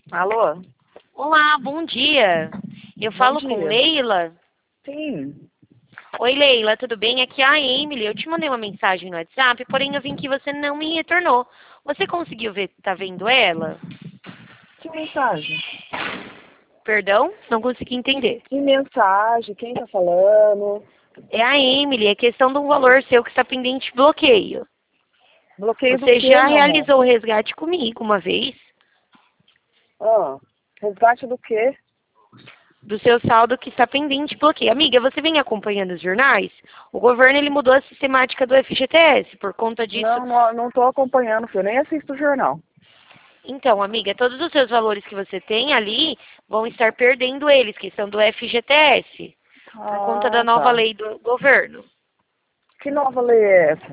Alô? Olá, bom dia. Eu Bom falo com dia. Leila. Sim. Oi, Leila, tudo bem? Aqui é a Emily. Eu te mandei uma mensagem no WhatsApp, porém eu vi que você não me retornou. Você conseguiu ver, tá vendo ela? Que mensagem? Perdão? Não consegui entender. Que mensagem? Quem tá falando? É a Emily, é questão de um valor seu que está pendente de bloqueio. Bloqueio do Você quê, já meu amor? realizou o resgate comigo uma vez Ah, resgate do quê? do seu saldo que está pendente de bloqueio. Amiga, você vem acompanhando os jornais? O governo ele mudou a sistemática do FGTS. Por conta disso, Não tô acompanhando, filho. Eu nem assisto o jornal. então, amiga, todos os seus valores que você tem ali vão estar perdendo eles, que são do FGTS, por conta da Ah, nova tá. lei do governo. Que nova lei é essa?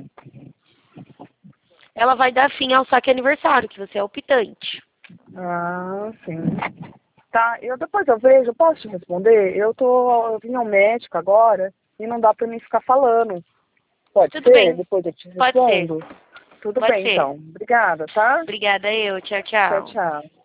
Ela vai dar fim ao saque aniversário, que você é optante. Ah, sim. Tá, depois eu vejo, eu posso te responder? Eu vim ao médico agora e não dá pra mim ficar falando. Pode Tudo ser? bem, Depois eu te pode ser, respondo? Tudo pode bem, ser. então. Obrigada, tá? Obrigada eu, tchau, Tchau, tchau. tchau.